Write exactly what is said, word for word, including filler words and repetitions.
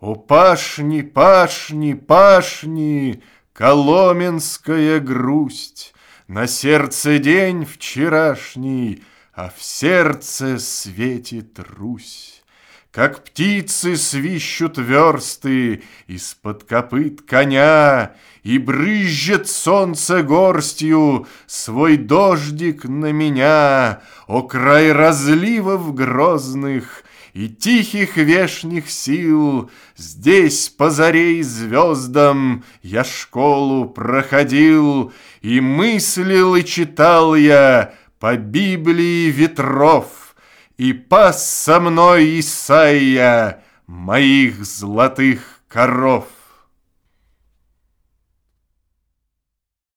О пашни, пашни, пашни, коломенская грусть! На сердце день вчерашний, а в сердце светит Русь. Как птицы свищут версты из-под копыт коня, И брызжет солнце горстью свой дождик на меня. О край разливов грозных и тихих вешних сил! Здесь по заре и звездам я школу проходил, И мыслил и читал я по Библии ветров, И пас со мной Исайя моих золотых коров.